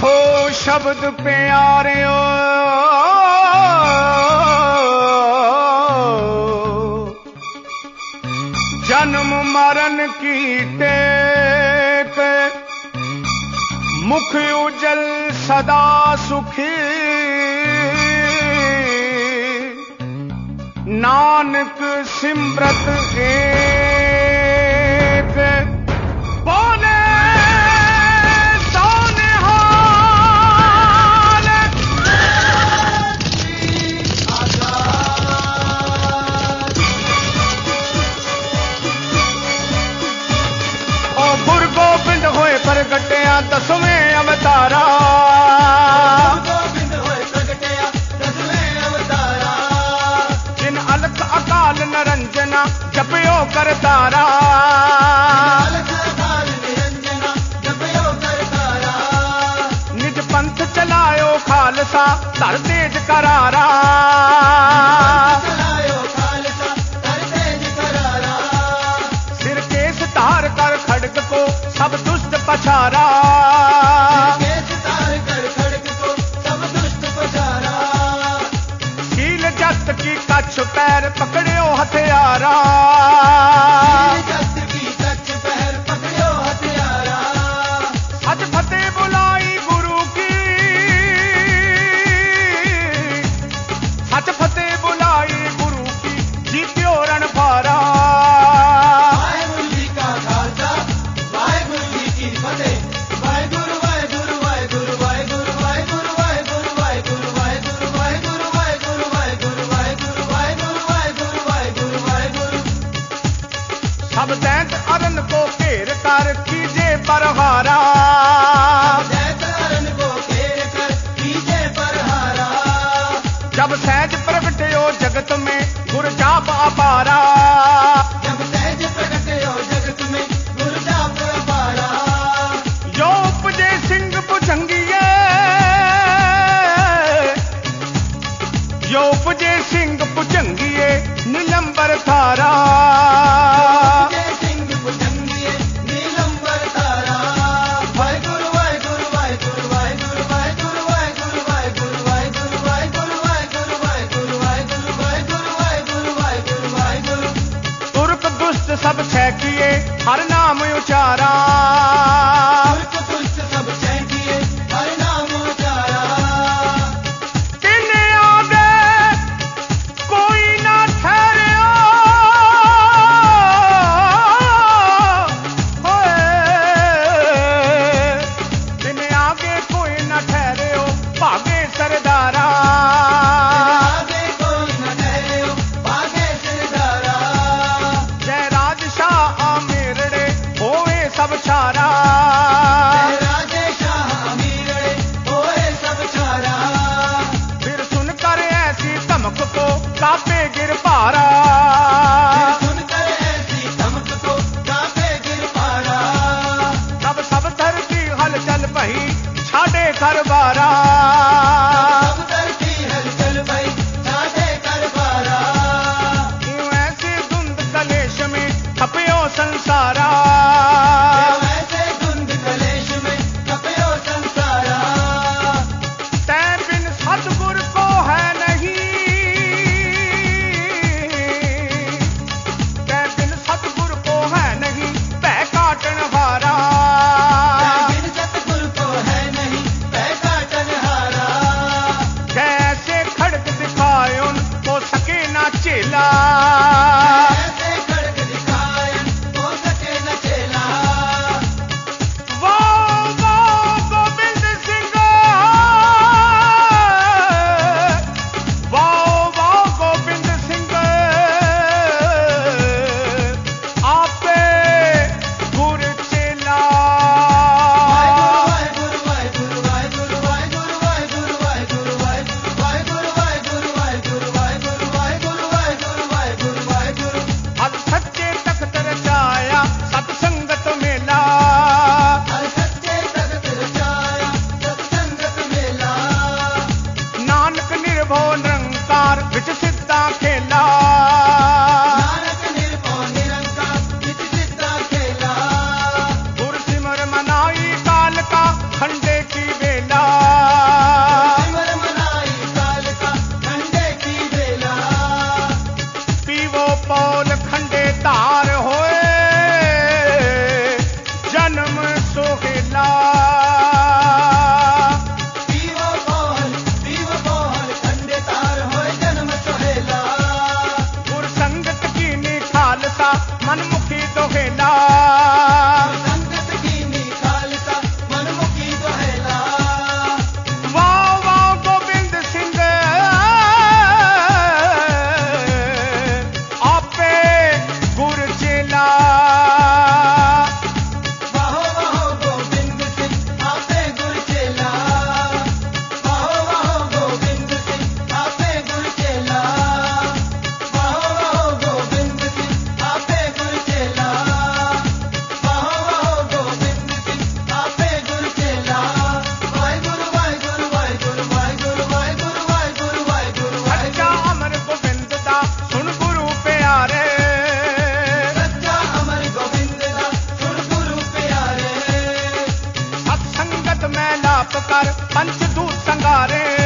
आखो शब्द प्यारियो जन्म मरण की टेक मुख उजल सदा सुखी नानक सिमरत एक बोले प्रगटिया दसवें अवतारा जिन अलख अकाल निरंजना जपयो कर तारा निज पंथ चलायो खालसा धर तेज करारा सिर केस धार कर खड़ग को सब दुष्ट पछारा शील जस्त की कच्छ पैर पकड़ियो हथियारा सच फतेह बुलाई गुरु की सच फतेह बुलाई गुरु की जीत्यो रण पारा सब दैत अरन को घेर कर कीजे परहारा जब सहज प्रगटयो जगत में गुर जाप अपारा यो उपजे सिंह भुजंगिए यो उपजे सिंह भुजंगिए नीलंबर थारा सब छह किए हर नाम उचारा सब छह किए हर नाम उचारा तिन्हें आगे कोई ना ठहरियो तिन्हें आगे कोई ना ठहरियो भागे सरदारा सब छारा फिर सुनकर ऐसी धमक को कापे गिर पारा तब सब धरती हलचल बही छाड़े कर बारा ऐसी धुंध कलेश में खपियो संसारा जाप कर पंचदूत संगारे।